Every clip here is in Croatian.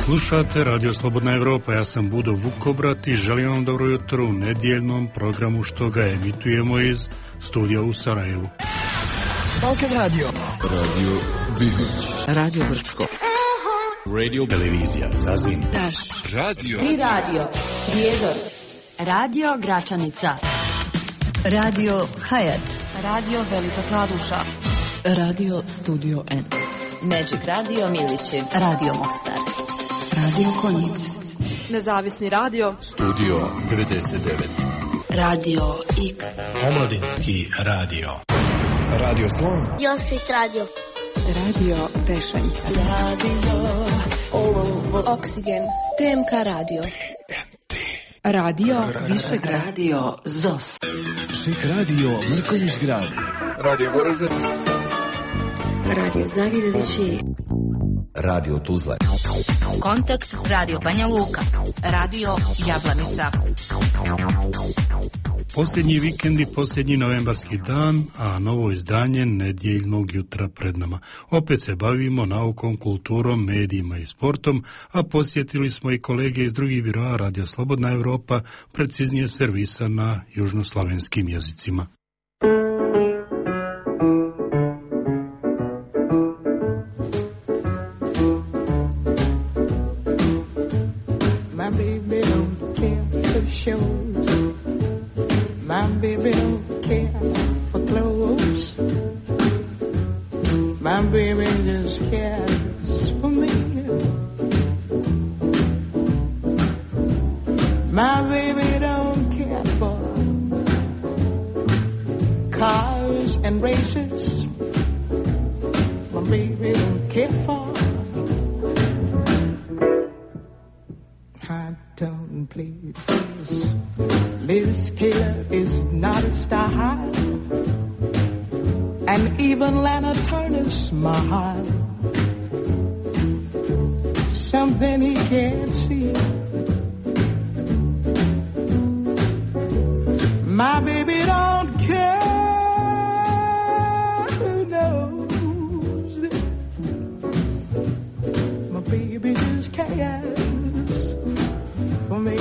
Slušate Radio Slobodna Evropa, ja sam Budo Vukobrat i želim vam dobro jutro u nedjeljnom programu što ga emitujemo iz studija u Sarajevu. Balkan Radio. Radio Bihać. Radio Brčko. Radio Televizija Zazin. Daš. Radio. Tri radio. Prijedor. Radio Gračanica. Radio Hayat. Radio Velika Kladuša. Radio Studio N. Magic Radio Milići. Radio Mostar. Radio Konjic. Nezavisni radio. Studio 99. Radio X. Omladinski radio. Radio Slon. Josip Radio. Radio Tešanj. Oksigen. TMK Radio. Radio Višegrad. Radio ZOS. Šik Radio Mrkonjić Grad. Radio Goražde. Radio Zavidovići. Radio Tuzla. Kontakt Radio Banja Luka. Radio Jablanica. Posljednji vikend i posljednji novembarski dan, a novo izdanje nedjeljnog jutra pred nama. Opet se bavimo naukom, kulturom, medijima i sportom, a posjetili smo i kolege iz drugih biroa Radio Slobodna Evropa, preciznije servisa na južnoslavenskim jezicima. Baby don't care for clothes. My baby just cares for me. My baby don't care for cars and races. My baby don't care for high tone places. Liz Taylor is not a star, and even Lana Turner's smile, something he can't see. My baby don't care who knows it. My baby just cares for me.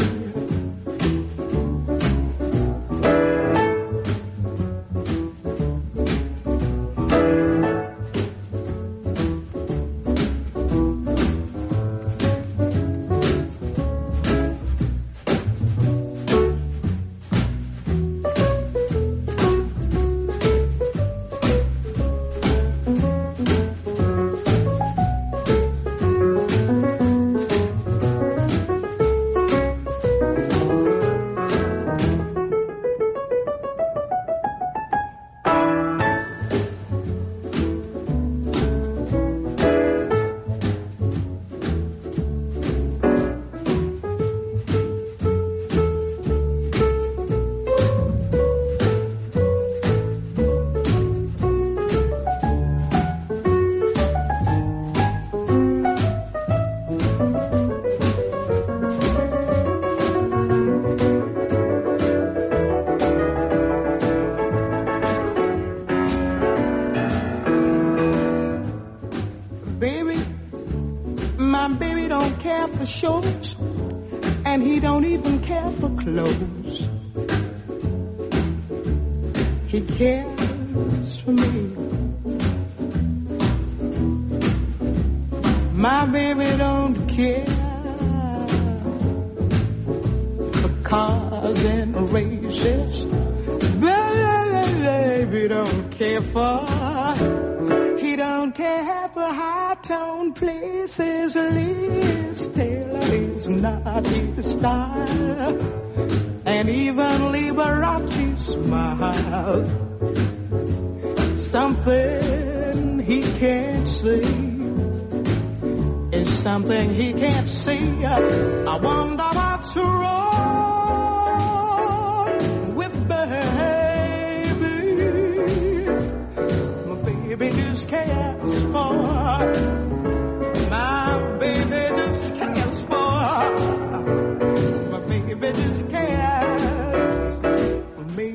Shows, and he don't even care for clothes. He cares for me. My baby don't care for cars and races. Baby don't care for. He don't care for high-tone places. Liz Taylor is not his style, and even Liberace smile. Something he can't see is something he can't see. I wonder what's wrong with baby. My baby just cares for. My baby just cares for. My baby just cares for me.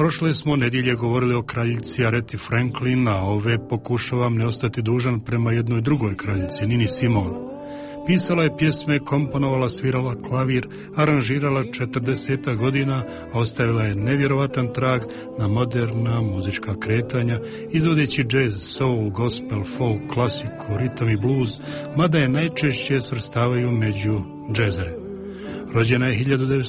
Prošle smo nedjelje govorili o kraljici Arethi Franklin, a ove pokušavam ne ostati dužan prema jednoj drugoj kraljici, Nini Simone. Pisala je pjesme, komponovala, svirala klavir, aranžirala 40 godina, a ostavila je nevjerovatan trag na moderna muzička kretanja, izvodeći jazz, soul, gospel, folk, klasiku, ritam i blues, mada je najčešće svrstavaju među džezere. Rođena je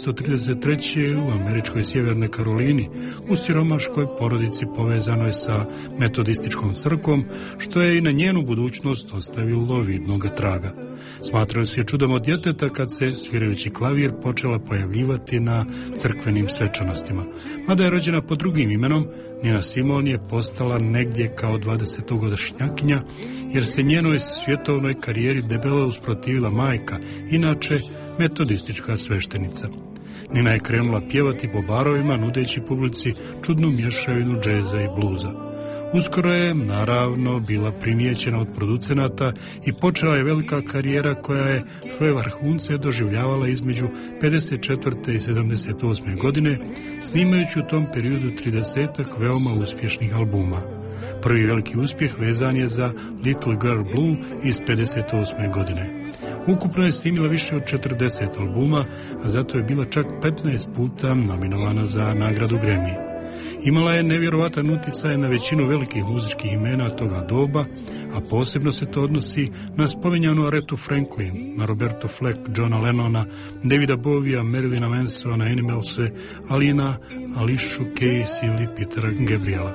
1933. u američkoj Sjevernoj Karolini, u siromaškoj porodici povezanoj sa metodističkom crkvom, što je i na njenu budućnost ostavilo vidnoga traga. Smatrali su je čudom od djeteta kad se, svirajući klavir, počela pojavljivati na crkvenim svečanostima. Mada je rođena pod drugim imenom, Nina Simone je postala negdje kao 20-godišnjakinja, jer se njenoj svjetovnoj karijeri debelo usprotivila majka, inače metodistička sveštenica. Nina je krenula pjevati po barovima, nudeći publici čudnu mješavinu džeza i bluza. Uskoro je, naravno, bila primijećena od producenata i počela je velika karijera koja je svoje vrhunce doživljavala između 54. i 78. godine, snimajući u tom periodu 30-ak veoma uspješnih albuma. Prvi veliki uspjeh vezan je za Little Girl Blue iz 58. godine. Ukupno je snimila više od 40 albuma, a zato je bila čak 15 puta nominovana za nagradu Grammy. Imala je nevjerovatan utjecaj na većinu velikih muzičkih imena toga doba, a posebno se to odnosi na spominjanu Arethu Franklin, na Roberta Fleck, Johna Lennona, Davida Bovija, Marilyna Mansona, Animalse, ali i na Alicia Keys ili Petera Gabriela.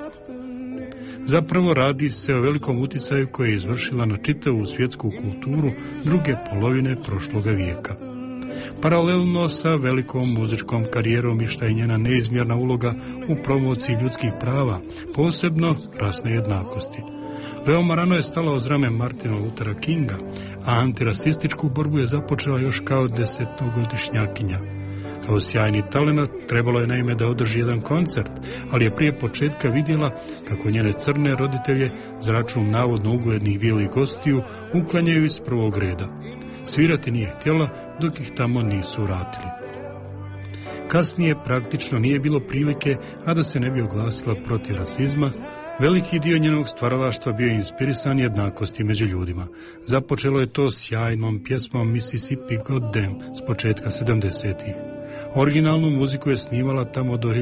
Zapravo radi se o velikom utjecaju koji je izvršila na čitavu svjetsku kulturu druge polovine prošloga vijeka. Paralelno sa velikom muzičkom karijerom išla je njena neizmjerna uloga u promociji ljudskih prava, posebno rasne jednakosti. Veoma rano je stala uz rame Martina Luthera Kinga, a antirasističku borbu je započela još kao 10-godišnjakinja. Kao sjajni talenat trebalo je naime da održi jedan koncert, ali je prije početka vidjela kako njene crne roditelje za račun navodno uglednih bijelih gostiju uklanjaju iz prvog reda. Svirati nije htjela dok ih tamo nisu vratili. Kasnije praktično nije bilo prilike, a da se ne bi oglasila protiv rasizma. Veliki dio njenog stvaralaštva bio je inspirisan jednakosti među ljudima. Započelo je to sjajnom pjesmom Mississippi Goddam s početka 70-ih. Originalnu muziku je snimala tamo do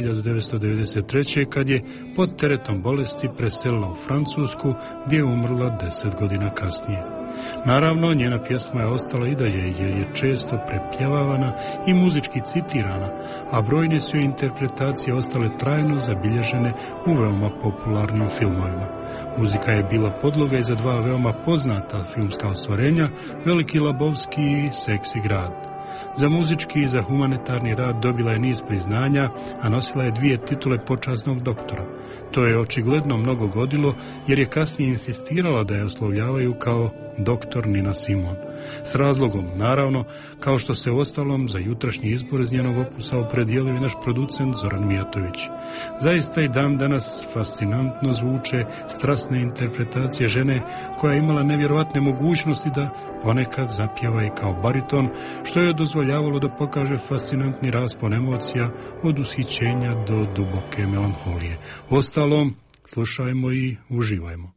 1993. kad je pod teretom bolesti preselila u Francusku, gdje je umrla 10 godina kasnije. Naravno, njena pjesma je ostala i dalje jer je često prepjevavana i muzički citirana, a brojne su interpretacije ostale trajno zabilježene u veoma popularnim filmovima. Muzika je bila podloga i za dva veoma poznata filmska ostvarenja, Veliki Labovski i Seksi grad. Za muzički i za humanitarni rad dobila je niz priznanja, a nosila je 2 titule počasnog doktora. To je očigledno mnogo godilo, jer je kasnije insistirala da je oslovljavaju kao doktor Nina Simone. S razlogom, naravno, kao što se ostalom za jutrašnji izbor iz njenog opusa opredijelio i naš producent Zoran Mijatović. Zaista i dan danas fascinantno zvuče strasne interpretacije žene koja je imala nevjerovatne mogućnosti da ponekad zapjeva i kao bariton, što je dozvoljavalo da pokaže fascinantni raspon emocija od ushićenja do duboke melanholije. Ostalom, slušajmo i uživajmo.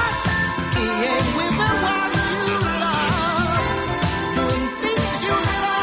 With the one you love, doing things you love.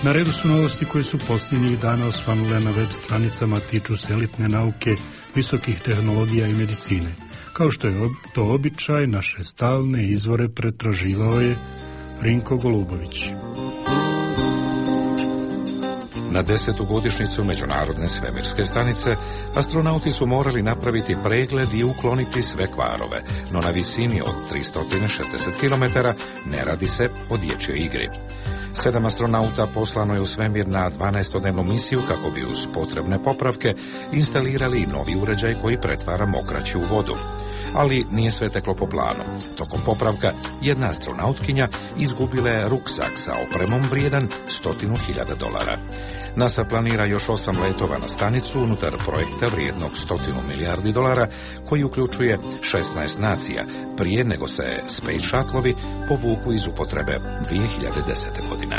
Na redu su novosti koje su posljednjih dana osvanule na web stranicama, tiču se elitne nauke, visokih tehnologija i medicine. Kao što je to običaj, naše stalne izvore pretraživao je Rinko Golubović. Na 10. godišnjicu Međunarodne svemirske stanice astronauti su morali napraviti pregled i ukloniti sve kvarove, no na visini od 360 km ne radi se o dječjoj igri. 7 astronauta poslano je u svemir na 12-dnevnu misiju kako bi uz potrebne popravke instalirali novi uređaj koji pretvara mokraću u vodu. Ali nije sve teklo po planu. Tokom popravka jedna astronautkinja izgubila je ruksak sa opremom vrijedan $100.000. NASA planira još 8 letova na stanicu unutar projekta vrijednog $100 milijardi, koji uključuje 16 nacija, prije nego se Space Shuttleovi povuku iz upotrebe 2010. godine.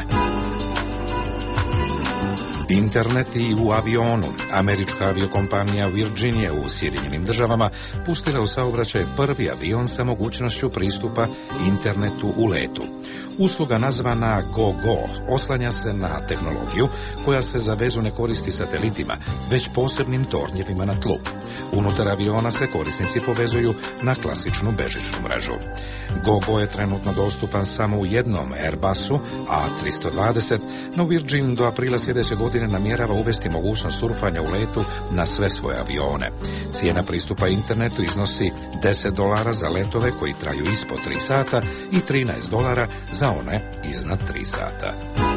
Internet i u avionu. Američka aviokompanija Virginia u Sjedinjenim Državama pustila u saobraćaj prvi avion sa mogućnošću pristupa internetu u letu. Usluga nazvana GoGo oslanja se na tehnologiju koja se za vezu ne koristi satelitima, već posebnim tornjevima na tlu. Unutar aviona se korisnici povezuju na klasičnu bežičnu mrežu. GoGo je trenutno dostupan samo u jednom Airbusu A320, no Virgin do aprila sljedeće godine namjerava uvesti mogućnost surfanja u letu na sve svoje avione. Cijena pristupa internetu iznosi $10 za letove koji traju ispod 3 sata i $13 za one iznad 3 sata.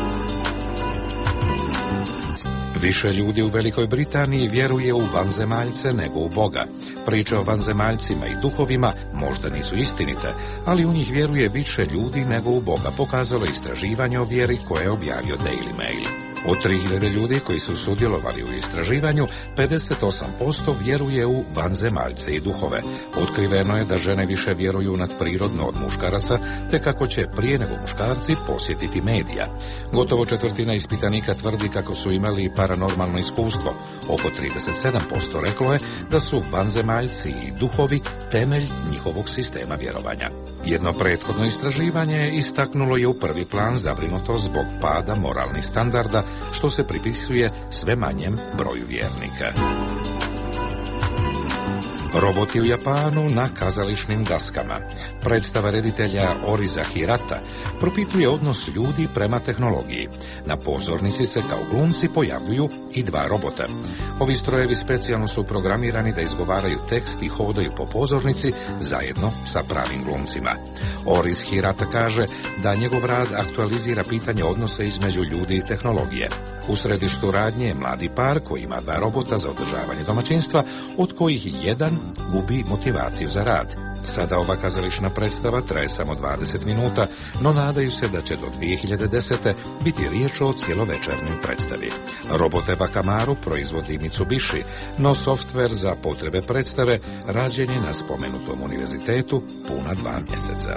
Više ljudi u Velikoj Britaniji vjeruje u vanzemaljce nego u Boga. Priče o vanzemaljcima i duhovima možda nisu istinite, ali u njih vjeruje više ljudi nego u Boga, pokazalo istraživanje o vjeri koje je objavio Daily Mail. Od 3000 ljudi koji su sudjelovali u istraživanju, 58% vjeruje u vanzemaljce i duhove. Otkriveno je da žene više vjeruju nadprirodno od muškaraca, te kako će prije nego muškarci posjetiti medija. Gotovo četvrtina ispitanika tvrdi kako su imali paranormalno iskustvo. Oko 37% reklo je da su vanzemaljci i duhovi temelj njihovog sistema vjerovanja. Jedno prethodno istraživanje istaknulo je u prvi plan zabrinutost zbog pada moralnih standarda, što se pripisuje sve manjem broju vjernika. Roboti u Japanu na kazališnim daskama. Predstava reditelja Oriza Hirata propituje odnos ljudi prema tehnologiji. Na pozornici se kao glumci pojavljuju i 2 robota. Ovi strojevi specijalno su programirani da izgovaraju tekst i hodaju po pozornici zajedno sa pravim glumcima. Oriz Hirata kaže da njegov rad aktualizira pitanje odnosa između ljudi i tehnologije. U središtu radnje je mladi par koji ima 2 robota za održavanje domaćinstva, od kojih jedan gubi motivaciju za rad. Sada ova kazališna predstava traje samo 20 minuta, no nadaju se da će do 2010. biti riječ o cjelovečernoj predstavi. Robote Wakamaru proizvodi Mitsubishi, no softver za potrebe predstave rađen je na spomenutom univerzitetu puna 2 mjeseca.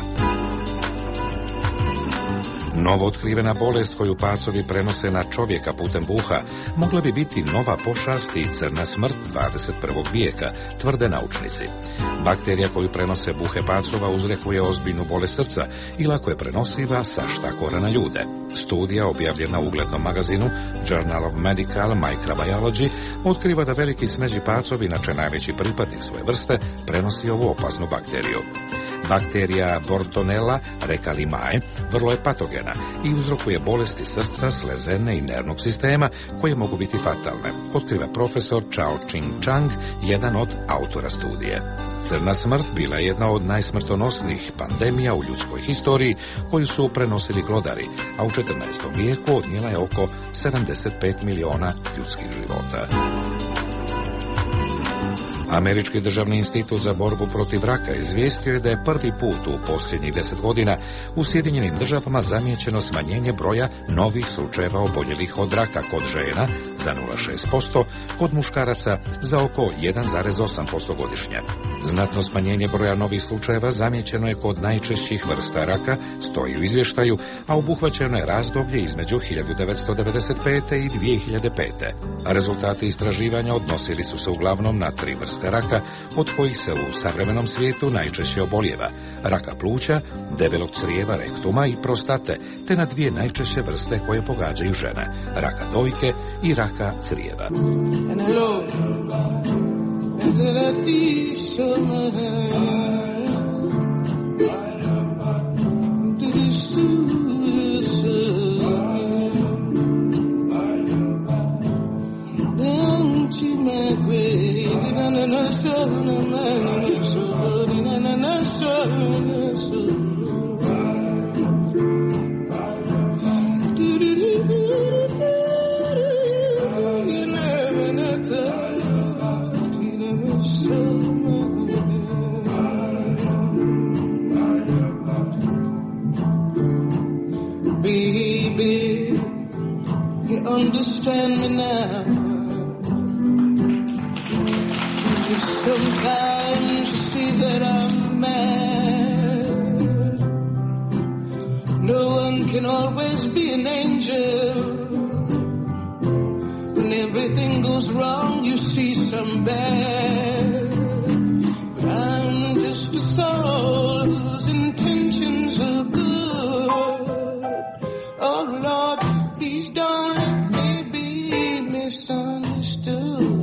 Novo otkrivena bolest koju pacovi prenose na čovjeka putem buha mogla bi biti nova pošast i crna smrt 21. vijeka, tvrde naučnici. Bakterija koju prenose buhe pacova uzrokuje ozbiljnu bolest srca i lako je prenosiva sa štakora na ljude. Studija objavljena u uglednom magazinu Journal of Medical Microbiology otkriva da veliki smeđi pacovi, inače najveći pripadnik svoje vrste, prenosi ovu opasnu bakteriju. Bakterija Bordonella recalimae vrlo je patogena i uzrokuje bolesti srca, slezene i nervnog sistema koje mogu biti fatalne, otkriva profesor Chao Ching Chang, jedan od autora studije. Crna smrt bila je jedna od najsmrtonosnijih pandemija u ljudskoj historiji koju su prenosili glodari, a u 14. vijeku odnijela je oko 75 miliona ljudskih života. Američki državni institut za borbu protiv raka izvijestio je da je prvi put u posljednjih 10 godina u Sjedinjenim Državama zamijećeno smanjenje broja novih slučajeva oboljelih od raka kod žena za 0,6%, kod muškaraca za oko 1,8% godišnje. Znatno smanjenje broja novih slučajeva zamijećeno je kod najčešćih vrsta raka, stoji u izvještaju, a obuhvaćeno je razdoblje između 1995. i 2005. Rezultati istraživanja odnosili su se uglavnom na 3 vrste raka, od kojih se u savremenom svijetu najčešće oboljeva: raka pluća, debelog crijeva rektuma i prostate, te na 2 najčešće vrste koje pogađaju žene, raka dojke i raka crijeva. Baby, you understand me now. Sometimes you see that I'm mad. No one can always be an angel. When everything goes wrong, you see some bad. But I'm just a soul whose intentions are good. Oh Lord, please don't let me be misunderstood.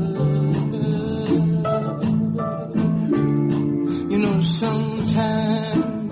Sometimes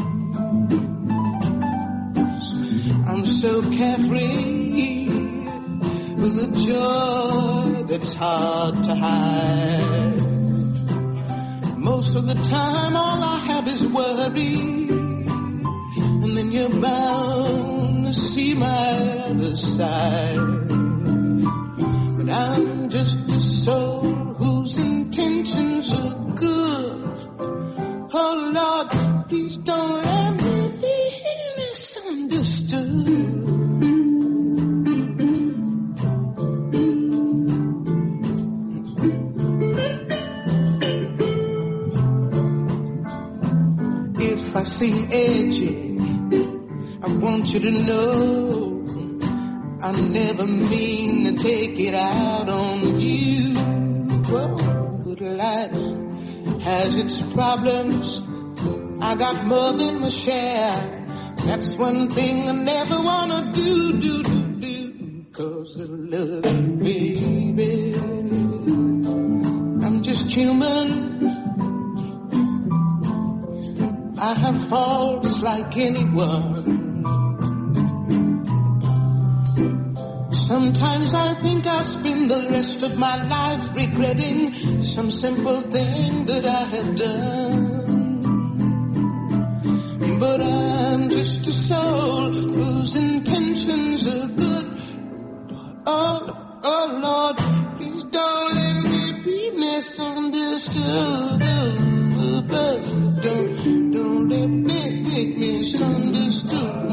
I'm so carefree with a joy that's hard to hide. Most of the time all I have is worry, and then you're bound to see my other side. But I'm just a soul whose intentions are good. Oh Lord, please don't let me be misunderstood. If I seem edgy, I want you to know I never mean to take it out on you. Whoa, but life has its problems. I got more than my share. That's one thing I never wanna do. 'Cause I love you, baby. I'm just human. I have faults like anyone. Sometimes I think I'll spend the rest of my life regretting some simple thing that I have done. But I'm just a soul whose intentions are good. Oh Lord, please don't let me be misunderstood. Don't let me be misunderstood.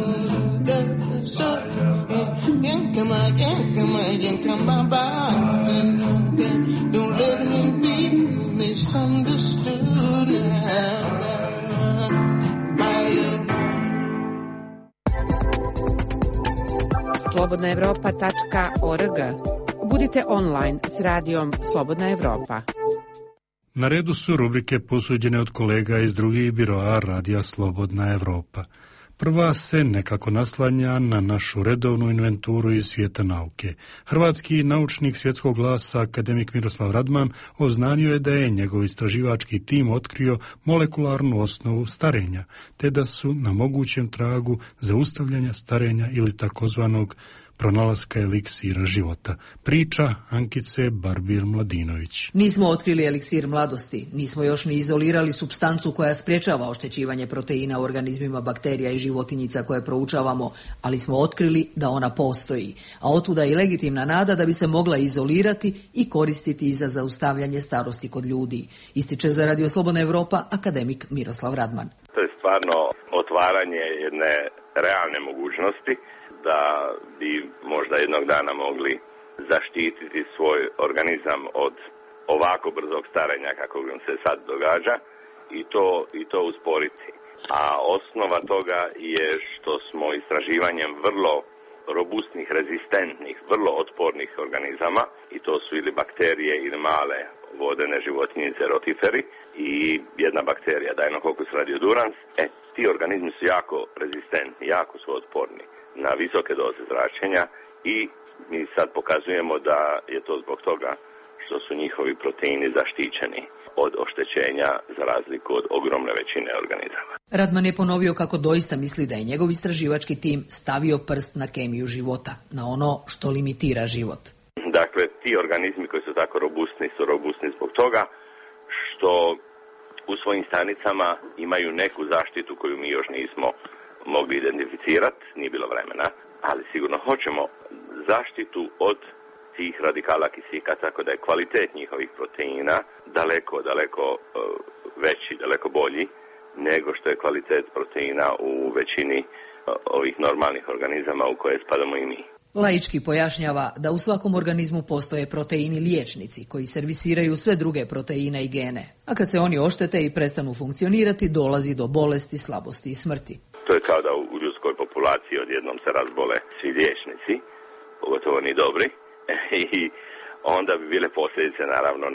Don't let me be misunderstood now. slobodnaevropa.org. Budite online s radijom Slobodna Evropa. Na redu su rubrike posuđene od kolega iz drugih biroa Radija Slobodna Evropa. Prva se nekako naslanja na našu redovnu inventuru iz svijeta nauke. Hrvatski naučnik svjetskog glasa, akademik Miroslav Radman, obznanio je da je njegov istraživački tim otkrio molekularnu osnovu starenja, te da su na mogućem tragu zaustavljanja starenja ili takozvanog pronalaska eliksira života. Priča Ankice Barbir-Mladinović. Nismo otkrili eliksir mladosti, nismo još ni izolirali supstancu koja sprječava oštećivanje proteina u organizmima bakterija i životinjica koje proučavamo, ali smo otkrili da ona postoji, a otuda i legitimna nada da bi se mogla izolirati i koristiti za zaustavljanje starosti kod ljudi, ističe za Radio Slobodna Evropa akademik Miroslav Radman. To je stvarno otvaranje jedne realne mogućnosti da bi možda jednog dana mogli zaštititi svoj organizam od ovako brzog starenja kako nam se sad događa i to usporiti. A osnova toga je što smo istraživanjem vrlo robustnih, rezistentnih, vrlo otpornih organizama, i to su ili bakterije ili male vodene životinjice rotiferi i jedna bakterija Deinococcus radiodurans. Ti organizmi su jako rezistentni, jako su otporni na visoke doze zračenja i mi sad pokazujemo da je to zbog toga što su njihovi proteini zaštićeni od oštećenja za razliku od ogromne većine organizama. Radman je ponovio kako doista misli da je njegov istraživački tim stavio prst na kemiju života, na ono što limitira život. Dakle, ti organizmi koji su tako robustni zbog toga što u svojim stanicama imaju neku zaštitu koju mi još nismo mogli identificirati, nije bilo vremena, ali sigurno hoćemo zaštitu od tih radikala kisika, tako da je kvalitet njihovih proteina daleko veći, daleko bolji nego što je kvalitet proteina u većini ovih normalnih organizama u koje spadamo i mi. Laički pojašnjava da u svakom organizmu postoje proteini liječnici koji servisiraju sve druge proteine i gene, a kad se oni oštete i prestanu funkcionirati, dolazi do bolesti, slabosti i smrti. To je kao da u ljudskoj populaciji odjednom se razbole svi liječnici, pogotovo ni dobri, i onda bi bile posljedice naravno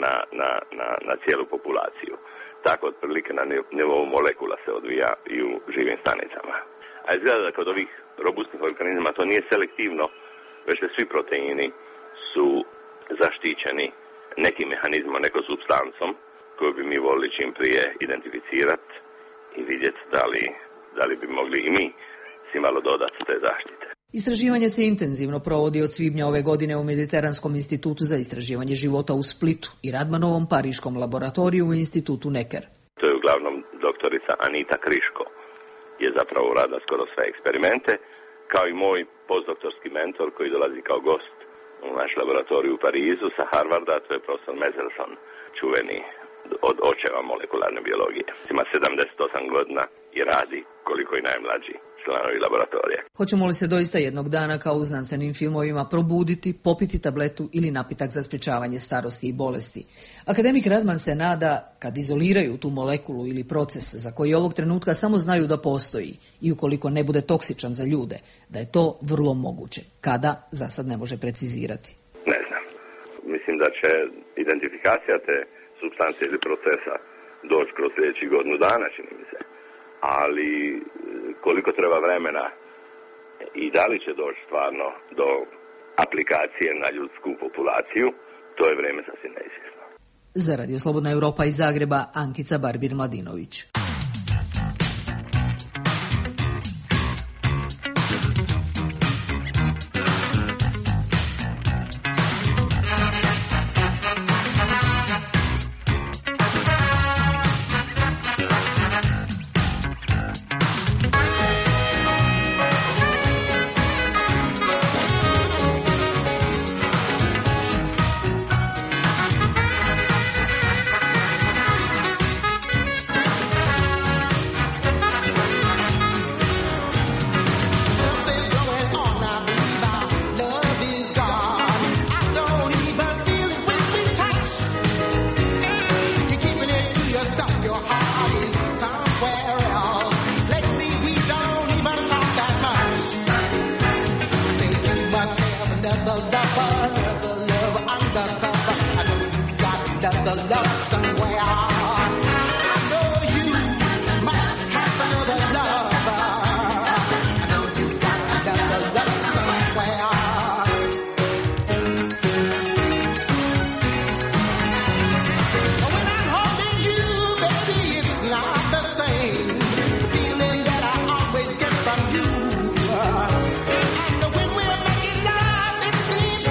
na cijelu populaciju. Tako otprilike na nivou molekula se odvija i u živim stanicama. A izgleda da kod ovih robustnih organizama to nije selektivno, već da svi proteini su zaštićeni nekim mehanizmom, nekom supstancom koju bi mi volili čim prije identificirati i vidjeti da li bi mogli i mi si malo dodati te zaštite. Istraživanje se intenzivno provodi od svibnja ove godine u Mediteranskom institutu za istraživanje života u Splitu i Radmanovom pariškom laboratoriju u institutu Necker. To je uglavnom doktorica Anita Kriško je zapravo uradila skoro sve eksperimente, kao i moj postdoktorski mentor koji dolazi kao gost u naš laboratoriju u Parizu sa Harvarda, to je profesor Mezelson, čuveni od očeva molekularne biologije. Ima 78 godina i radi koliko i najmlađi članovi laboratorija. Hoćemo li se doista jednog dana kao u znanstvenim filmovima probuditi, popiti tabletu ili napitak za sprječavanje starosti i bolesti? Akademik Radman se nada, kad izoliraju tu molekulu ili proces za koji ovog trenutka samo znaju da postoji i ukoliko ne bude toksičan za ljude, da je to vrlo moguće. Kada, za sad ne može precizirati. Ne znam. Mislim da će identifikacija te supstance ili procesa doći kroz sljedećih godinu dana, čini mi se. Ali koliko treba vremena i da li će doći stvarno do aplikacije na ljudsku populaciju, to je vrijeme sasvim neizvjesno. Za Radio Slobodna Europa iz Zagreba, Ankica Barbir-Mladinović. Seems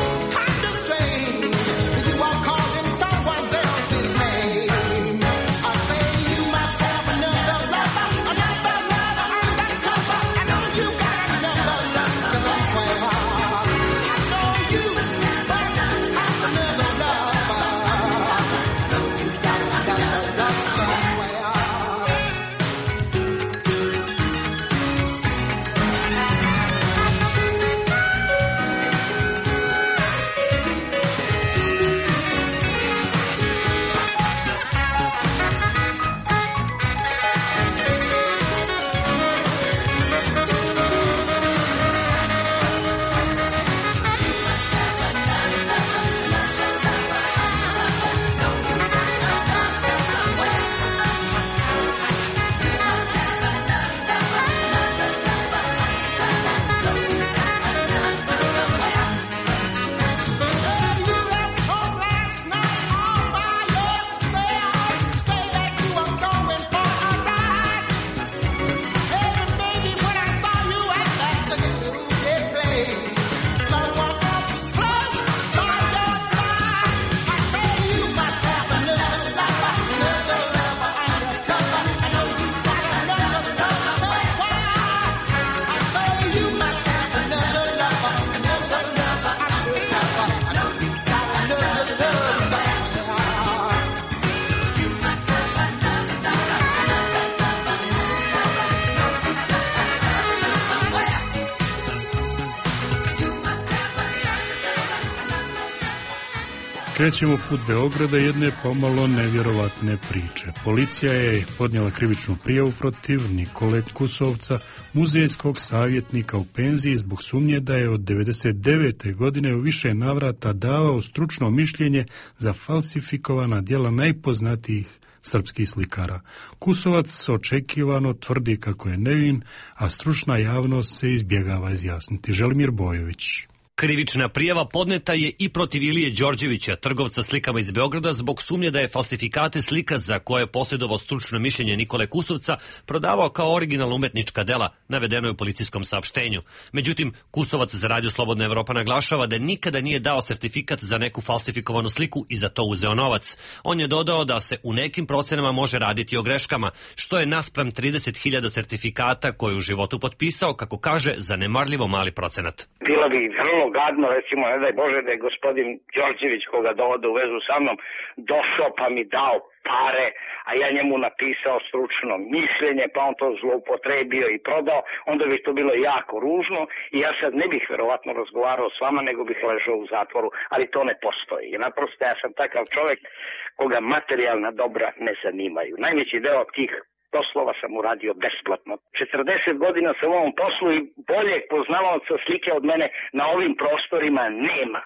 Krećemo put Beograda jedne pomalo nevjerovatne priče. Policija je podnijela krivičnu prijavu protiv Nikole Kusovca, muzejskog savjetnika u penziji, zbog sumnje da je od 1999. godine u više navrata davao stručno mišljenje za falsifikovana djela najpoznatijih srpskih slikara. Kusovac očekivano tvrdi kako je nevin, a stručna javnost se izbjegava izjasniti. Želimir Bojović. Krivična prijava podneta je i protiv Ilije Đorđevića, trgovca slikama iz Beograda, zbog sumnje da je falsifikate slika za koje je posjedovao stručno mišljenje Nikole Kusovca prodavao kao originalna umetnička dela, navedeno je u policijskom saopštenju. Međutim, Kusovac za Radio Slobodna Evropa naglašava da nikada nije dao sertifikat za neku falsifikovanu sliku i za to uzeo novac. On je dodao da se u nekim procenama može raditi o greškama, što je naspram 30.000 sertifikata koje u životu potpisao, kako kaže, zanemarljivo mali procenat. Bilo bi vrlo gadno, recimo, ne daj Bože da je gospodin Đorđević, koga dovode u vezu sa mnom, došao pa mi dao pare, a ja njemu napisao stručno mišljenje, pa on to zloupotrebio i prodao, onda bi to bilo jako ružno i ja sad ne bih verovatno razgovarao s vama, nego bih ležao u zatvoru, ali to ne postoji. I naprosto ja sam takav čovjek koga materijalna dobra ne zanimaju. Najveći deo tih poslova sam uradio besplatno. 40 godina sam u ovom poslu i boljeg poznavaoca slike od mene na ovim prostorima nema.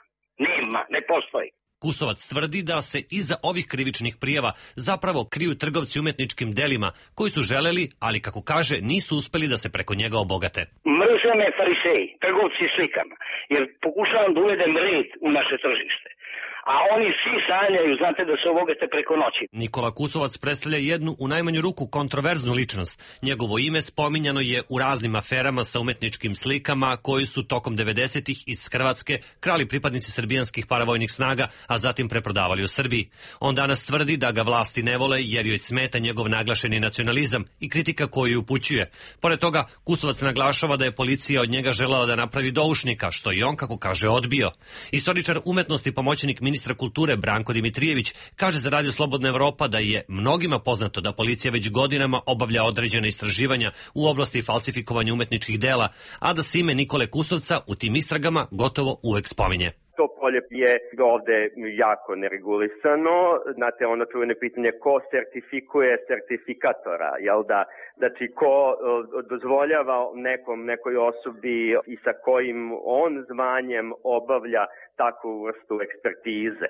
Ne postoji. Kusovac tvrdi da se iza ovih krivičnih prijava zapravo kriju trgovci umetničkim delima koji su želeli, ali kako kaže, nisu uspeli da se preko njega obogate. Mrze me fariseji, trgovci slikama, jer pokušavam da uvedem red u naše tržište. A oni svi sanjaju, znate, da se obogate preko noći. Nikola Kusovac predstavlja jednu, u najmanju ruku, kontroverznu ličnost. Njegovo ime spominjano je u raznim aferama sa umetničkim slikama koji su tokom 90-ih iz Hrvatske krali pripadnici srbijanskih paravojnih snaga, a zatim preprodavali u Srbiji. On danas tvrdi da ga vlasti ne vole jer joj smeta njegov naglašeni nacionalizam i kritika koju upućuje. Pored toga, Kusovac naglašava da je policija od njega želela da napravi doušnika, što i on, kako kaže, odbio. Istoričar umetnosti, pomoćnik ministra kulture Branko Dimitrijević kaže za Radio Slobodna Evropa da je mnogima poznato da policija već godinama obavlja određene istraživanja u oblasti falsifikovanja umetničkih dela, a da se ime Nikole Kusovca u tim istragama gotovo uvek spominje. To polje je ovde jako neregulisano. Znate, ono čuveno pitanje ko sertifikuje sertifikatora, jel da? Znači, ko dozvoljava nekoj osobi i sa kojim on zvanjem obavlja takvu vrstu ekspertize.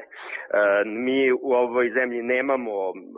Mi u ovoj zemlji nemamo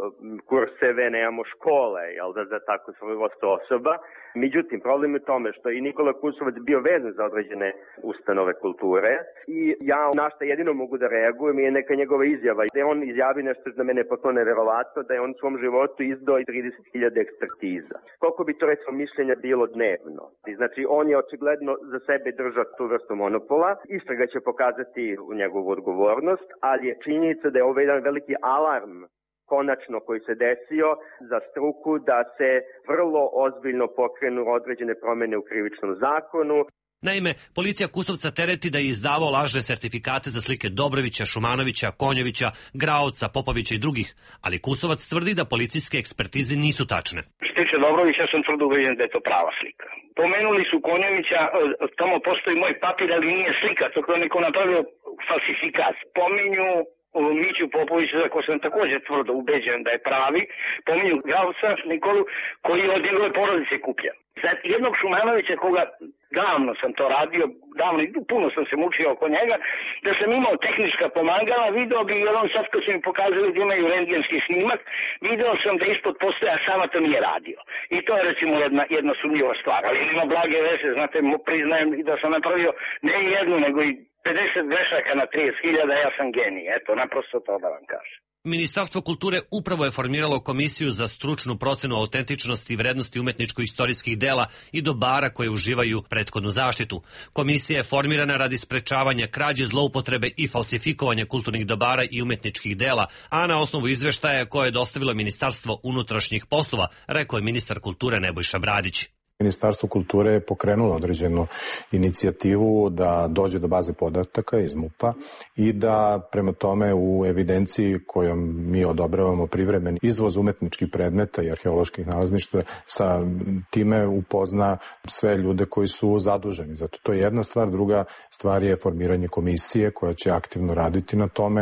kurseve, nemamo škole, jel da, za takvu vrstu osoba. Međutim, problem je u tome što i Nikola Kusovac bio vezan za određene ustanove kulture i ja na što jedino mogu da reagujem je neka njegova izjava. Da je on izjavio nešto za mene potpuno neverovatno, da je on u svom životu izdao 30.000 ekspertiza. Koliko bi to recimo mišljenja bilo dnevno? Znači, on je očigledno za sebe držao tu vrstu monopola. Istraga će pokazati u njegovu odgovornost, ali je činjenica da je ovo jedan veliki alarm konačno koji se desio za struku da se vrlo ozbiljno pokrenu određene promjene u krivičnom zakonu. Naime, policija Kusovca tereti da je izdavao lažne sertifikate za slike Dobrovića, Šumanovića, Konjovića, Graovca, Popovića i drugih, ali Kusovac tvrdi da policijske ekspertize nisu tačne. Što se tiče Dobrovića, ja sam tvrdo ubeđen da je to prava slika. Pomenuli su Konjovića, tamo postoji moj papir, ali nije slika, to je neko napravio falsifikat. Pominju Miću Popovića, za ko sam također tvrdo ubeđen da je pravi, pominju Graovca Nikolu, koji je od njegove porodice kupljen. Sad, jednog Šumanovića, koga davno sam to radio, davno i puno sam se mučio oko njega, da sam imao tehnička pomagala, video bi, jer on sad kad su mi pokazali da imaju rentgenski snimak, video sam da ispod postoja sama to nije radio. I to je recimo jedna sumnjiva stvar, ali nema blage veze, znate, priznajem da sam napravio ne jednu, nego i 50 grešaka na 30.000, ja sam genij, eto, naprosto to da vam kažem. Ministarstvo kulture upravo je formiralo komisiju za stručnu procenu autentičnosti i vrednosti umetničko-istorijskih dela i dobara koje uživaju prethodnu zaštitu. Komisija je formirana radi sprečavanja krađe, zloupotrebe i falsifikovanja kulturnih dobara i umetničkih dela, a na osnovu izveštaja koje je dostavilo Ministarstvo unutrašnjih poslova, rekao je ministar kulture Nebojša Bradić. Ministarstvo kulture je pokrenulo određenu inicijativu da dođe do baze podataka iz MUP-a i da prema tome u evidenciji kojom mi odobravamo privremen izvoz umetničkih predmeta i arheoloških nalazišta sa time upozna sve ljude koji su zaduženi. Zato to je jedna stvar. Druga stvar je formiranje komisije koja će aktivno raditi na tome.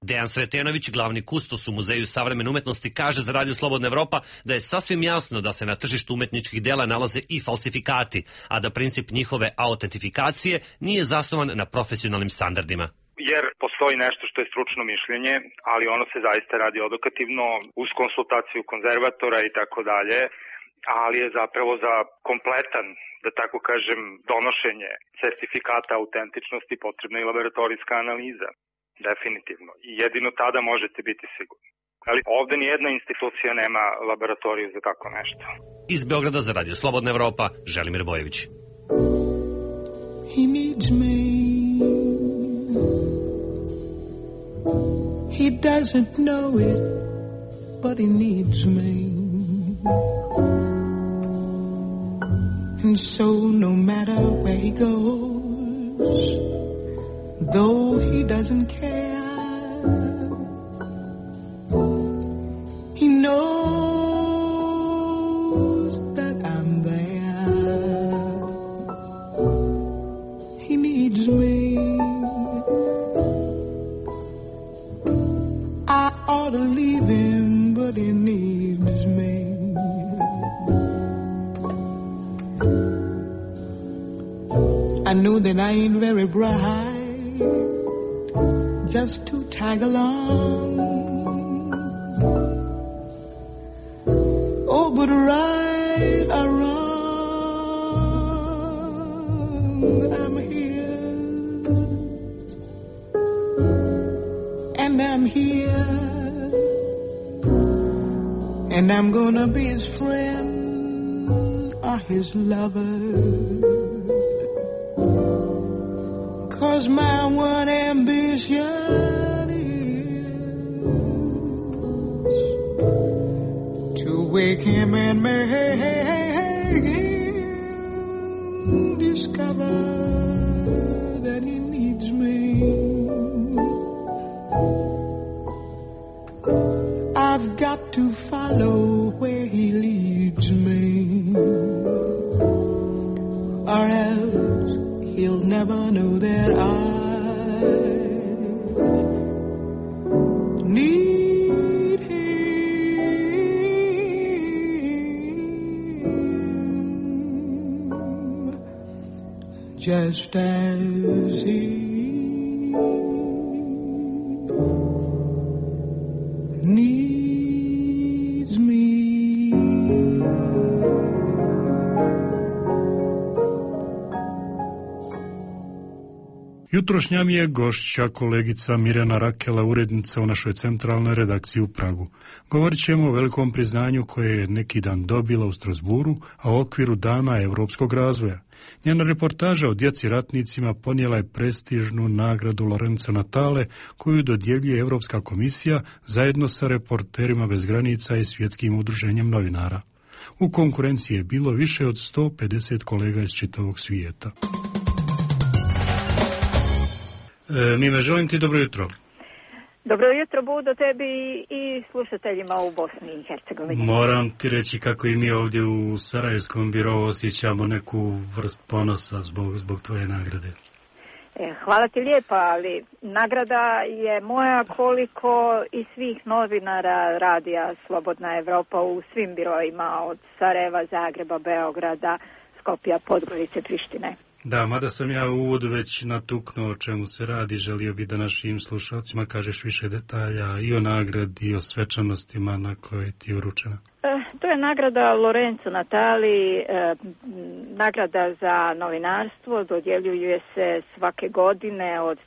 Dejan Sretenović, glavni kustos u Muzeju savremene umetnosti, kaže za Radio Slobodna Evropa da je sasvim jasno da se na tržištu umetničkih dela nalaze i falsifikati, a da princip njihove autentifikacije nije zasnovan na profesionalnim standardima. Jer postoji nešto što je stručno mišljenje, ali ono se zaista radi odokativno uz konsultaciju konzervatora i tako dalje, ali je zapravo za kompletan, da tako kažem, donošenje sertifikata autentičnosti potrebna i laboratorijska analiza. Definitivno. I jedino tada možete biti sigurni. Ali ovde nijedna institucija nema laboratoriju za tako nešto. Iz Beograda za Radio Slobodna Evropa, Želimir Bojević. He needs me. He doesn't know it, but he needs me. And so no matter where he goes, though he doesn't care, he knows that I'm there. He needs me. I ought to leave him, but he needs me. I know that I ain't very bright, just to tag along. Oh, but right or wrong, I'm here, and I'm here, and I'm gonna be his friend or his lover. 'Cause my one ambition is to wake him and make him discover that he needs me. I've got to follow where he leads me, or else he'll never know that I need him just as he needs me. Jutrošnja mi je gošća kolegica Mirjana Rakela, urednica u našoj centralnoj redakciji u Pragu. Govorit ćemo o velikom priznanju koje je neki dan dobila u Strasburu, a u okviru Dana evropskog razvoja. Njena reportaža o djeci ratnicima ponijela je prestižnu nagradu Lorenzo Natale, koju dodjeljuje Evropska komisija zajedno sa Reporterima bez granica i Svjetskim udruženjem novinara. U konkurenciji je bilo više od 150 kolega iz čitavog svijeta. Mime, želim ti dobro jutro. Dobro jutro, Budo, tebi i slušateljima u Bosni i Hercegovini. Moram ti reći kako i mi ovdje u Sarajevskom birovu osjećamo neku vrst ponosa zbog tvoje nagrade. Hvala ti lijepa, ali nagrada je moja koliko i svih novinara radija Slobodna Evropa u svim biroima od Sarajeva, Zagreba, Beograda, Skopja, Podgorice, Prištine. Da, mada sam ja u uvodu već natuknuo o čemu se radi, želio bi da našim slušalcima kažeš više detalja i o nagradi i o svečanostima na koje ti je uručena. To je nagrada Lorenzo Natali, nagrada za novinarstvo, dodjeljuje se svake godine od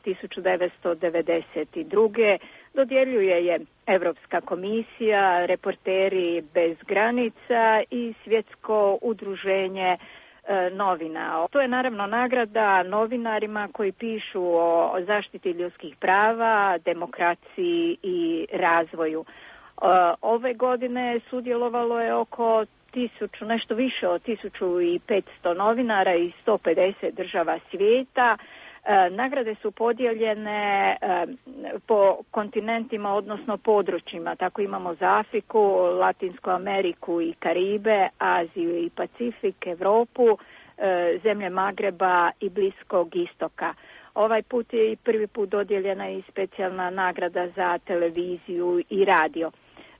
1992. Dodjeljuje je Evropska komisija, Reporteri bez granica i Svjetsko udruženje novina. To je naravno nagrada novinarima koji pišu o zaštiti ljudskih prava, demokraciji i razvoju. Ove godine sudjelovalo je oko nešto više od 1500 novinara iz 150 država svijeta. Nagrade su podijeljene po kontinentima, odnosno područjima. Tako imamo za Afriku, Latinsku Ameriku i Karibe, Aziju i Pacifik, Europu, zemlje Magreba i Bliskog istoka. Ovaj put je i prvi put dodijeljena i specijalna nagrada za televiziju i radio.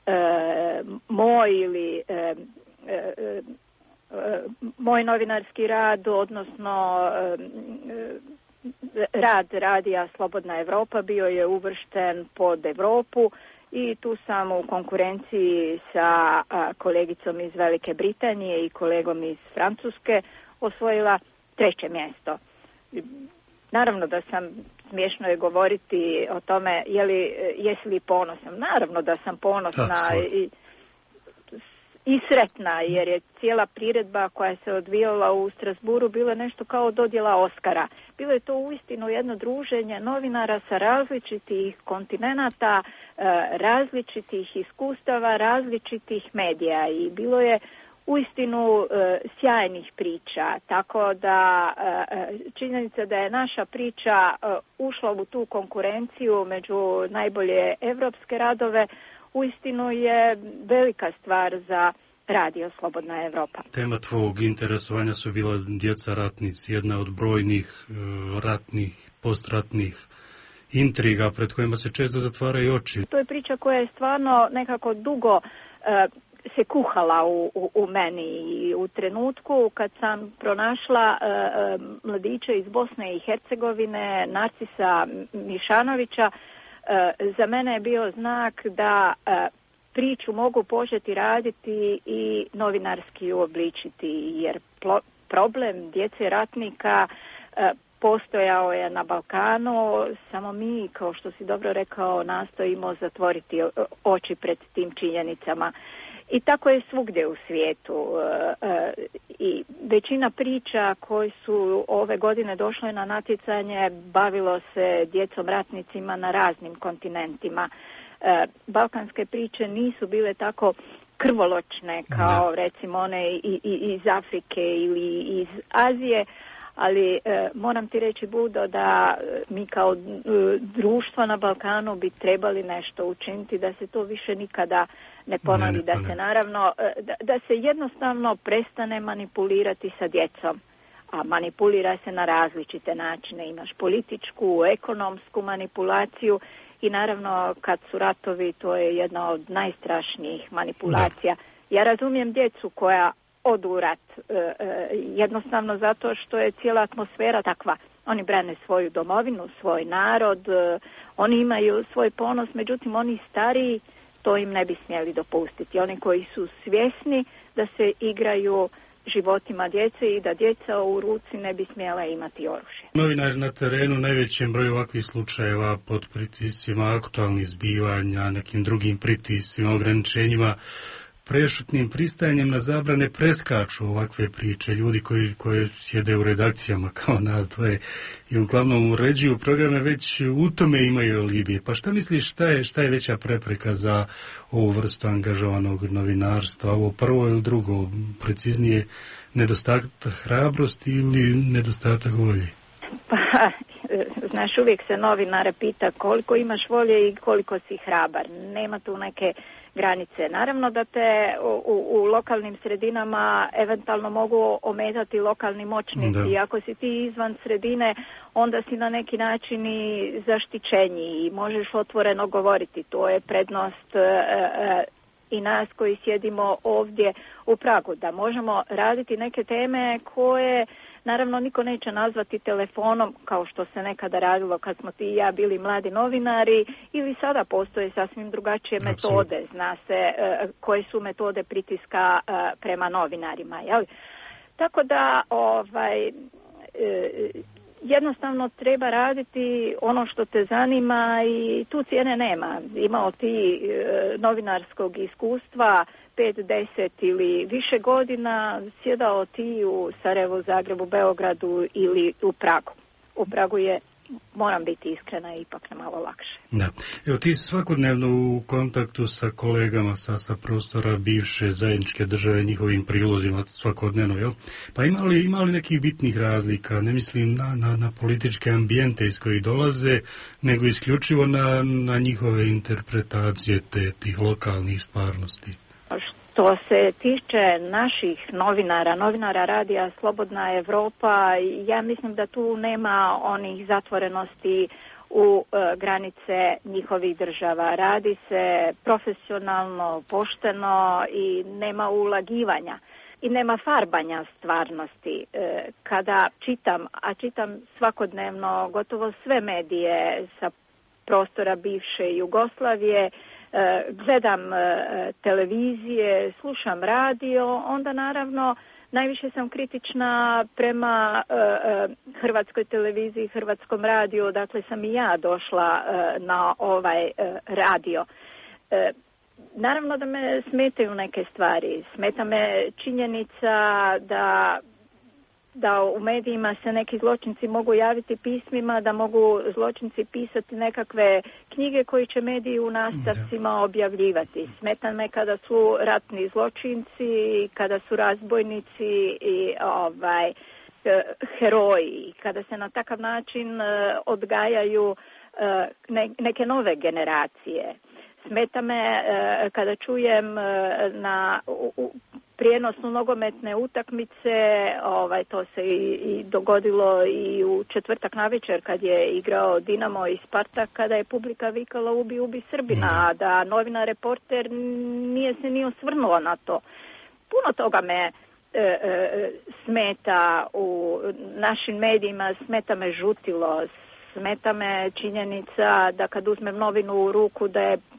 Moj novinarski rad, odnosno rad radija Slobodna Evropa bio je uvršten pod Evropu i tu sam u konkurenciji sa kolegicom iz Velike Britanije i kolegom iz Francuske osvojila 3. mjesto. Naravno da sam, smiješno je govoriti o tome jesi li ponosan. Naravno da sam ponosna i sretna, jer je cijela priredba koja se odvijala u Strasburu bila nešto kao dodjela Oskara. Bilo je to uistinu jedno druženje novinara sa različitih kontinenata, različitih iskustava, različitih medija i bilo je uistinu sjajnih priča, tako da činjenica da je naša priča ušla u tu konkurenciju među najbolje evropske radove uistinu je velika stvar za radio Slobodna Evropa. Tema tvojeg interesovanja su bila djeca ratnici, jedna od brojnih ratnih, postratnih intriga pred kojima se često zatvaraju oči. To je priča koja je stvarno nekako dugo se kuhala u meni i u trenutku kad sam pronašla mladića iz Bosne i Hercegovine, Narcisa Mišanovića, za mene je bio znak da priču mogu početi raditi i novinarski uobličiti, jer problem djece ratnika postojao je na Balkanu, samo mi, kao što si dobro rekao, nastojimo zatvoriti oči pred tim činjenicama. I tako je svugdje u svijetu. I većina priča koje su ove godine došle na natjecanje bavilo se djecom ratnicima na raznim kontinentima. Balkanske priče nisu bile tako krvoločne kao recimo one iz Afrike ili iz Azije, ali moram ti reći, Budo, da mi kao društvo na Balkanu bi trebali nešto učiniti da se to više nikada ne ponovi, da se naravno, da se jednostavno prestane manipulirati sa djecom. A manipulira se na različite načine. Imaš političku, ekonomsku manipulaciju i naravno kad su ratovi, to je jedna od najstrašnijih manipulacija. Ja razumijem djecu koja odu u rat, jednostavno zato što je cijela atmosfera takva. Oni brane svoju domovinu, svoj narod, oni imaju svoj ponos, međutim oni stariji to im ne bi smjeli dopustiti. Oni koji su svjesni da se igraju životima djece i da djeca u ruci ne bi smjela imati oružje. Novinar na terenu najvećem broju ovakvih slučajeva pod pritiscima aktualnih zbivanja, nekim drugim pritiscima, ograničenjima, prešutnim pristajanjem na zabrane preskaču ovakve priče. Ljudi koji sjede u redakcijama kao nas dvoje i uglavnom uređuju programe već u tome imaju alibije. Pa šta misliš, šta je veća prepreka za ovu vrstu angažovanog novinarstva? Ovo prvo ili drugo? Preciznije, nedostatak hrabrosti ili nedostatak volje? Pa, znaš, uvijek se novinare pita koliko imaš volje i koliko si hrabar. Nema tu neke granice. Naravno da te u lokalnim sredinama eventualno mogu ometati lokalni moćnici. Ako si ti izvan sredine, onda si na neki način i zaštićeniji i možeš otvoreno govoriti. To je prednost i nas koji sjedimo ovdje u Pragu, da možemo raditi neke teme koje naravno niko neće nazvati telefonom kao što se nekada radilo kad smo ti i ja bili mladi novinari, ili sada postoje sasvim drugačije metode. Zna se koje su metode pritiska prema novinarima. Jel? Tako da jednostavno treba raditi ono što te zanima i tu cijene nema. Imao ti novinarskog iskustva 5, 10 ili više godina, sjedao ti u Sarajevu, Zagrebu, Beogradu ili u Pragu. U Pragu je, moram biti iskrena, ipak malo lakše. Da. Evo, ti si svakodnevno u kontaktu sa kolegama sa prostora bivše zajedničke države, njihovim prilozima svakodnevno, jel? Pa ima li nekih bitnih razlika? Ne mislim na političke ambijente iz kojih dolaze, nego isključivo na njihove interpretacije tih lokalnih stvarnosti. Što se tiče naših novinara Radija Slobodna Evropa, ja mislim da tu nema onih zatvorenosti u granice njihovih država. Radi se profesionalno, pošteno i nema ulagivanja i nema farbanja stvarnosti. Kada čitam svakodnevno gotovo sve medije sa prostora bivše Jugoslavije, gledam televizije, slušam radio, onda naravno najviše sam kritična prema Hrvatskoj televiziji, Hrvatskom radiju, dakle sam i ja došla na ovaj radio. Naravno da me smetaju neke stvari. Smeta me činjenica da u medijima se neki zločinci mogu javiti pismima, da mogu zločinci pisati nekakve knjige koje će mediji u nastavcima objavljivati. Smeta me kada su ratni zločinci, kada su razbojnici i heroji, kada se na takav način odgajaju neke nove generacije. Smeta me kada čujem na prijenosu nogometne utakmice, to se i dogodilo i u četvrtak navečer kad je igrao Dinamo i Spartak, kada je publika vikala ubi Srbina, a da novinar reporter nije se ni osvrnuo na to. Puno toga me smeta u našim medijima, smeta me žutilo, smeta me činjenica da kad uzmem novinu u ruku da je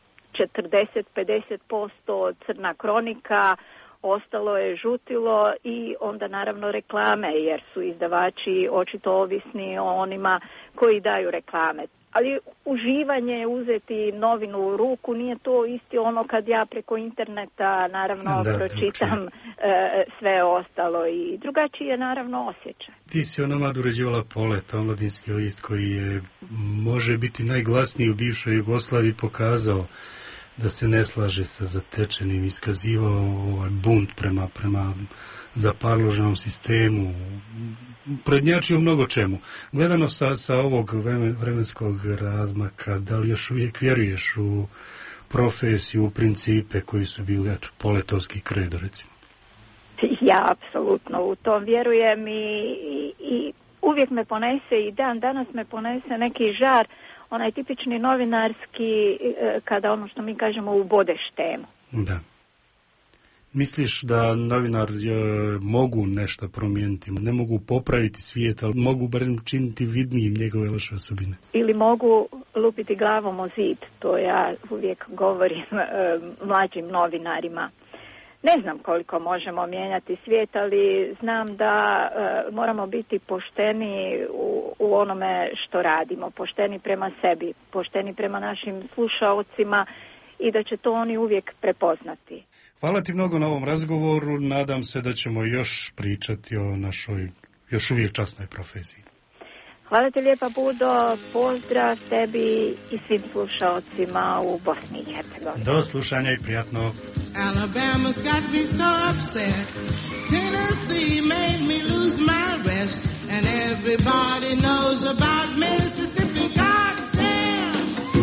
40-50% crna kronika, ostalo je žutilo i onda naravno reklame, jer su izdavači očito ovisni o onima koji daju reklame. Ali uživanje uzeti novinu u ruku nije to isti ono kad ja preko interneta naravno pročitam sve ostalo i drugačiji je naravno osjećaj. Ti si onomad uređivala Polet, omladinski list koji je može biti najglasniji u bivšoj Jugoslaviji, pokazao da se ne slaže sa zatečenim, iskazivao bunt prema zaparloženom sistemu, prednjačio u mnogo čemu. Gledano sa ovog vremenskog razmaka, da li još uvijek vjeruješ u profesiju, u principe koji su bili poletovski kredo, recimo? Ja apsolutno u to vjerujem i uvijek me ponese i danas me ponese neki žar, onaj tipični novinarski, kada ono što mi kažemo ubodeš temu. Da. Misliš da novinar mogu nešto promijeniti, ne mogu popraviti svijet, ali mogu barem činiti vidnijim njegove loše osobine? Ili mogu lupiti glavom o zid, to ja uvijek govorim mlađim novinarima. Ne znam koliko možemo mijenjati svijet, ali znam da moramo biti pošteni u onome što radimo, pošteni prema sebi, pošteni prema našim slušaocima i da će to oni uvijek prepoznati. Hvala ti mnogo na ovom razgovoru, nadam se da ćemo još pričati o našoj još uvijek časnoj profesiji. Hvala ti lijepa, Budo, pozdrav tebi i svim slušaocima u Bosni i Hercegovini. Do slušanja i prijatno. Alabama's got me so upset. Tennessee made me lose my rest. And everybody knows about Mississippi. Goddamn!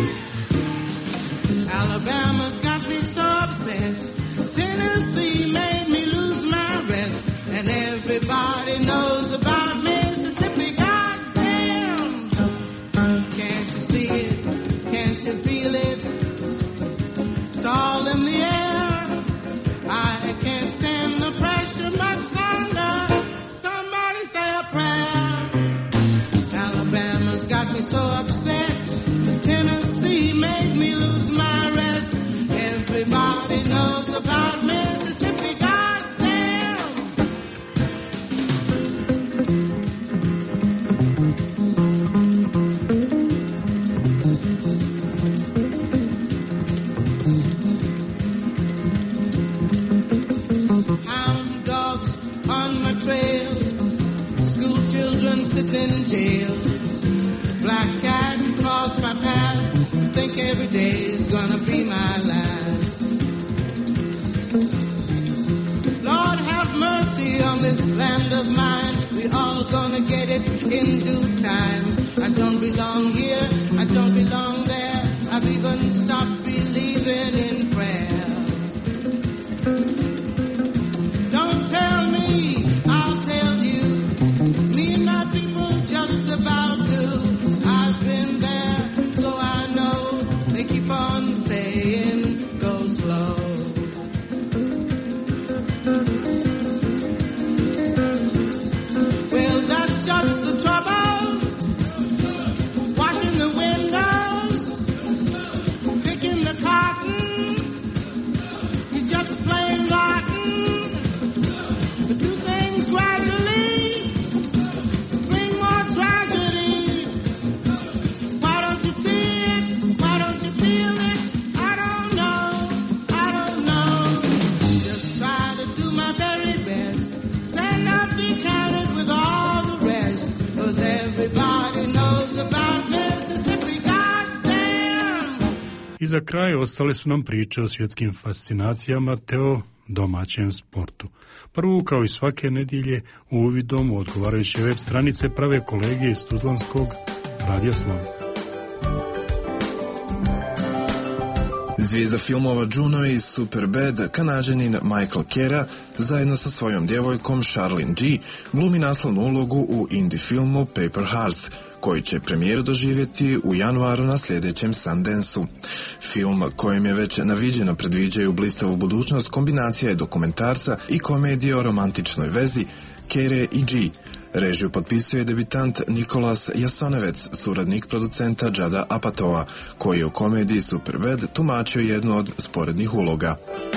Alabama's got me so upset. Tennessee made me lose my rest. And everybody knows about Mississippi. Goddamn! Can't you see it? Can't you feel it? It's all in the air. I can't stand the pressure much longer. Somebody say a prayer. Alabama's got me so upset. Tennessee made me lose my rest. Everybody knows about Mississippi. Goddamn! Hound dogs on my trail, school children sit in jail, black cat cross my path, think every day's gonna be my last. Lord have mercy on this land of mine, we all gonna get it in due time. I don't belong here, I don't belong there, I've even stopped believing in prayer. I za kraj ostale su nam priče o svjetskim fascinacijama te o domaćem sportu. Prvu, kao i svake nedjelje, uvidom u odgovarajuće web stranice prave kolege iz Tuzlanskog Radija Slon. Zvijezda filmova Juno i Superbad, Kanađanin Michael Cera, zajedno sa svojom djevojkom Charlene G, glumi naslovnu ulogu u indie filmu Paper Hearts, koji će premijeru doživjeti u januaru na sljedećem Sundance-u. Film, kojem je već naviđeno predviđaju blistavu budućnost, kombinacija je dokumentarca i komedije o romantičnoj vezi Cere i G. Režiju potpisuje debitant Nikolas Jasonevec, suradnik producenta Jada Apatoa, koji je u komediji Superbad tumačio jednu od sporednih uloga.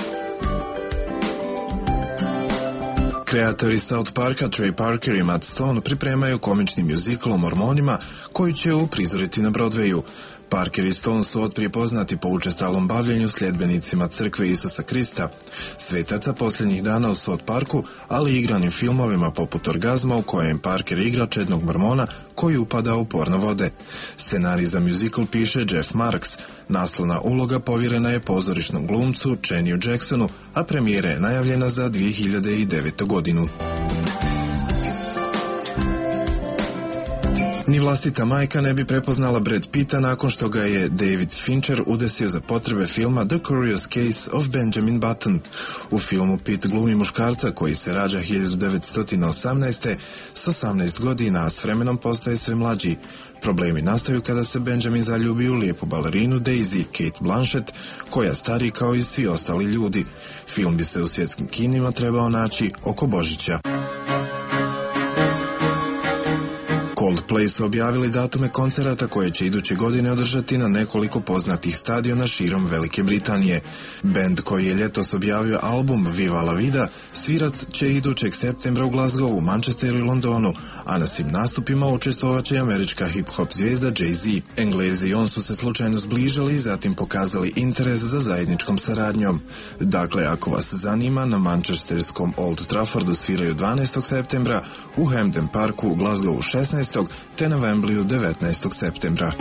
Kreatori South Parka Trey Parker i Matt Stone pripremaju komični muzikal o mormonima koji će uprizoriti na Broadwayu. Parker i Stone su otprije poznati po učestalom bavljenju sljedbenicima crkve Isusa Krista, svetaca posljednjih dana u South Parku, ali i igranim filmovima poput Orgazma u kojem Parker igra čednog mormona koji upada u porno vode. Scenarij za muzikal piše Jeff Marks. Naslovna uloga povjerena je pozorišnom glumcu Chenju Jacksonu, a premijera je najavljena za 2009. godinu. Ni vlastita majka ne bi prepoznala Brad Pitta nakon što ga je David Fincher udesio za potrebe filma The Curious Case of Benjamin Button. U filmu Pitt glumi muškarca koji se rađa 1918. s 18 godina, a s vremenom postaje sve mlađi. Problemi nastaju kada se Benjamin zaljubi u lijepu balerinu Daisy, Kate Blanchett, koja stari kao i svi ostali ljudi. Film bi se u svjetskim kinima trebao naći oko Božića. Coldplay su objavili datume koncerata koje će iduće godine održati na nekoliko poznatih stadiona širom Velike Britanije. Bend koji je ljetos objavio album Viva la Vida svirat će idućeg septembra u Glasgowu, Manchesteru i Londonu, a na svim nastupima učestvovat će američka hip-hop zvijezda Jay-Z. Englezi i on su se slučajno zbližali i zatim pokazali interes za zajedničkom saradnjom. Dakle, ako vas zanima, na manchesterskom Old Traffordu sviraju 12. septembra, u Hampden Parku u Glasgowu 16. te na Wembleyu 19. septembra.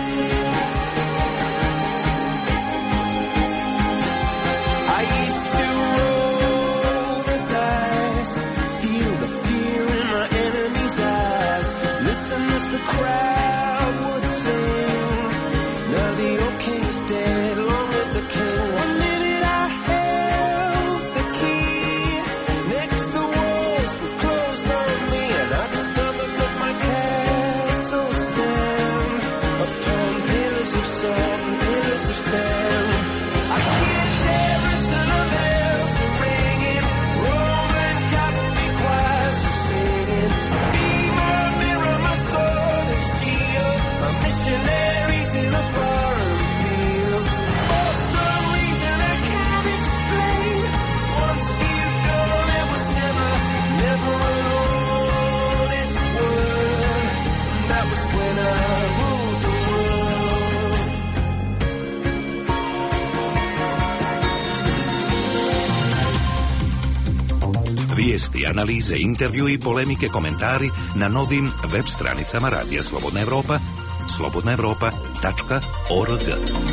Vijesti, analize, intervju i polemike, komentari na novim web stranicama Radija Slobodna Evropa, slobodnaevropa.org.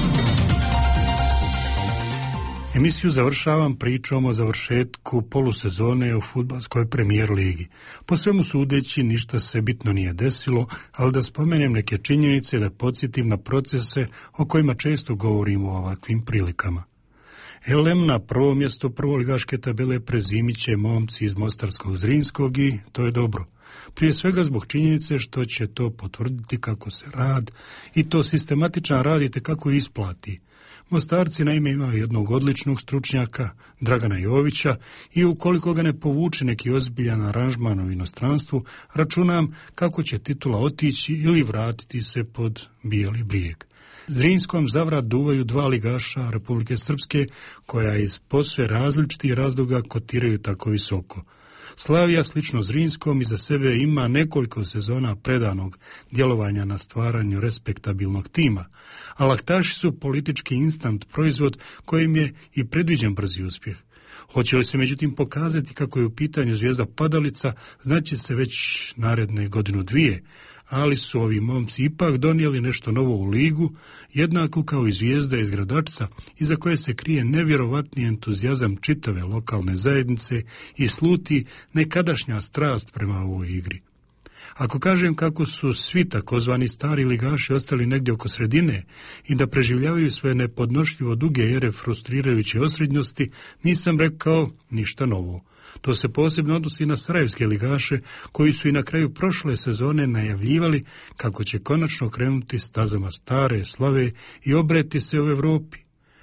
Emisiju završavam pričom o završetku polusezone u fudbalskoj premijer ligi. Po svemu sudeći ništa se bitno nije desilo, ali da spomenem neke činjenice, da podsjetim na procese o kojima često govorimo u ovakvim prilikama. Elem na prvo mjesto prvoligaške tabele prezimit će momci iz Mostarskog Zrinskog i to je dobro. Prije svega zbog činjenice što će to potvrditi kako se rad i to sistematičan rad i tekako isplati. Mostarci naime imaju jednog odličnog stručnjaka, Dragana Jovića, i ukoliko ga ne povuče neki ozbiljan aranžman u inostranstvu, računam kako će titula otići ili vratiti se pod bijeli brijeg. Zrinskom zavrat duvaju dva ligaša Republike Srpske, koja iz posve različitih razloga kotiraju tako visoko. Slavija, slično Zrinskom, iza sebe ima nekoliko sezona predanog djelovanja na stvaranju respektabilnog tima, a Laktaši su politički instant proizvod kojim je i predviđen brzi uspjeh. Hoće li se međutim pokazati kako je u pitanju zvijezda padalica, znaće se već naredne godinu dvije, ali su ovi momci ipak donijeli nešto novo u ligu, jednako kao i Zvijezda iz Gradačca, iza koje se krije nevjerovatni entuzijazam čitave lokalne zajednice i sluti nekadašnja strast prema ovoj igri. Ako kažem kako su svi takozvani stari ligaši ostali negdje oko sredine i da preživljavaju svoje nepodnošljivo duge ere frustrirajuće osrednjosti, nisam rekao ništa novo. To se posebno odnosi na sarajevske ligaše, koji su i na kraju prošle sezone najavljivali kako će konačno krenuti stazama stare slave i obreti se u Europi.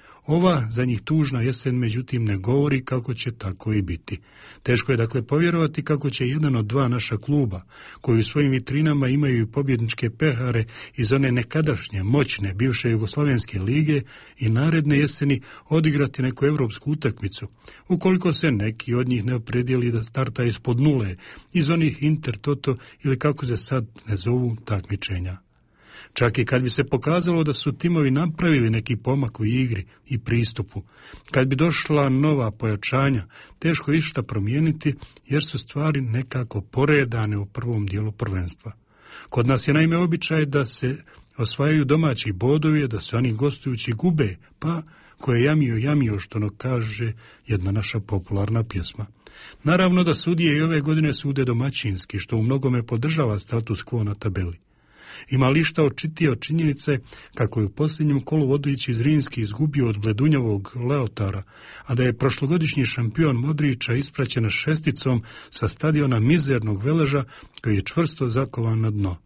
Ova za njih tužna jesen međutim ne govori kako će tako i biti. Teško je dakle povjerovati kako će jedan od dva naša kluba, koji u svojim vitrinama imaju i pobjedničke pehare iz one nekadašnje moćne bivše Jugoslavenske lige, i naredne jeseni odigrati neku europsku utakmicu, ukoliko se neki od njih ne opredijeli da starta ispod nule, iz onih Intertoto ili kako se sad ne zovu takmičenja. Čak i kad bi se pokazalo da su timovi napravili neki pomak u igri i pristupu, kad bi došla nova pojačanja, teško je išta promijeniti jer su stvari nekako poredane u prvom dijelu prvenstva. Kod nas je naime običaj da se osvajaju domaći bodovi, da se oni gostujući gube, pa ko je jamio, što ono kaže jedna naša popularna pjesma. Naravno da sudije i ove godine sude domaćinski, što u mnogome podržava status quo na tabeli. Ima li šta očitije od činjenice kako je u posljednjem kolu Vodović iz Rinski izgubio od bledunjavog Leotara, a da je prošlogodišnji šampion Modrića ispraćen šesticom sa stadiona mizernog Veleža koji je čvrsto zakovan na dno.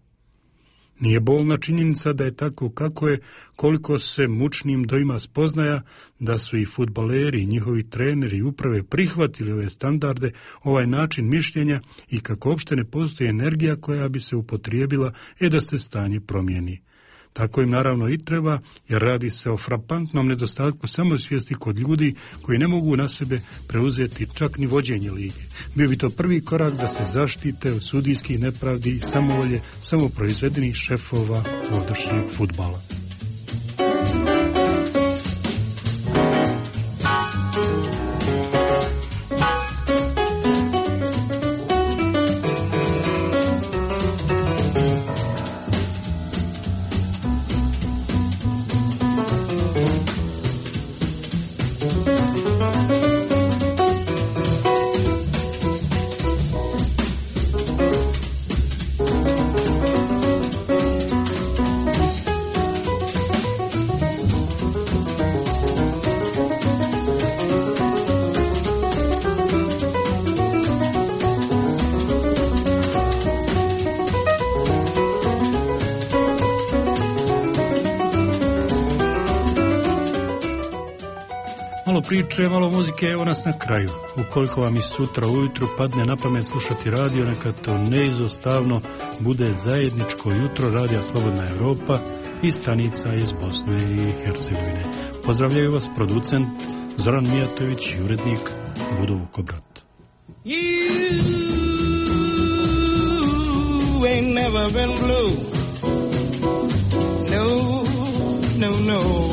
Nije bolna činjenica da je tako kako je, koliko se mučnim doima spoznaja da su i fudbaleri i njihovi treneri i uprave prihvatili ove standarde, ovaj način mišljenja, i kako uopšte ne postoji energija koja bi se upotrijebila da se stanje promijeni. Tako im naravno i treba, jer radi se o frapantnom nedostatku samosvijesti kod ljudi koji ne mogu na sebe preuzeti čak ni vođenje lige. Bio bi to prvi korak da se zaštite od sudijskih nepravdi i samovolje samoproizvedenih šefova ovdašnjeg fudbala. Malo priče, malo muzike, evo nas na kraju. Ukoliko vam i sutra ujutru padne na pamet slušati radio, neka to neizostavno bude zajedničko jutro Radija Slobodna Europa i stanica iz Bosne i Hercegovine. Pozdravljaju vas producent Zoran Mijatović i urednik Budo Vukobrat. You ain't never been blue. No, no, no.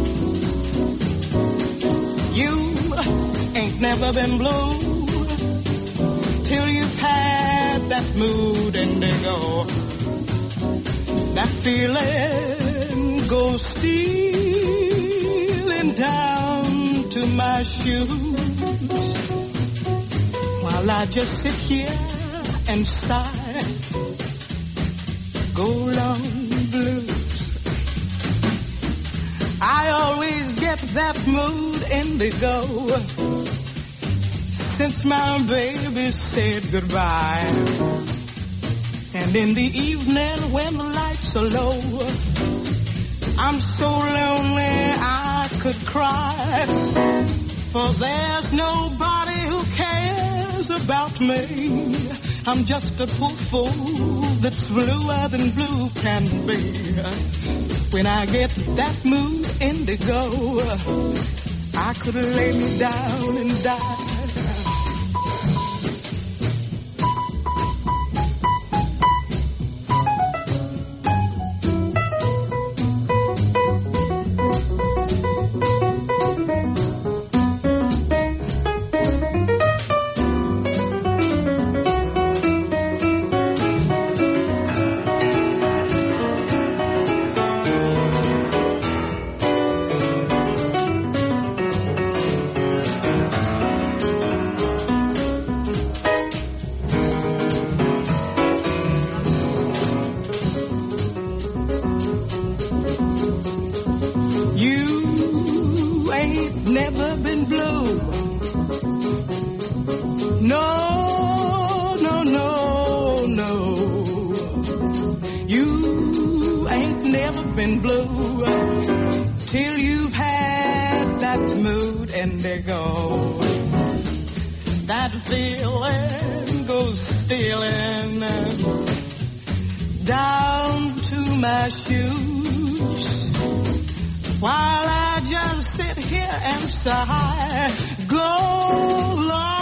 You ain't never been blue till you've had that mood indigo. That feeling goes stealing down to my shoes while I just sit here and sigh. Go long blues. I always get that mood indigo since my baby said goodbye. And in the evening when the lights are low, I'm so lonely I could cry. For there's nobody who cares about me. I'm just a poor fool that's bluer than blue can be. When I get that mood indigo, I could lay me down and die. been blue. No, no, no, no. You ain't never been blue till you've had that mood indigo. That feeling goes stealing down to my shoes, while I just sit here and sigh. Go, Lord.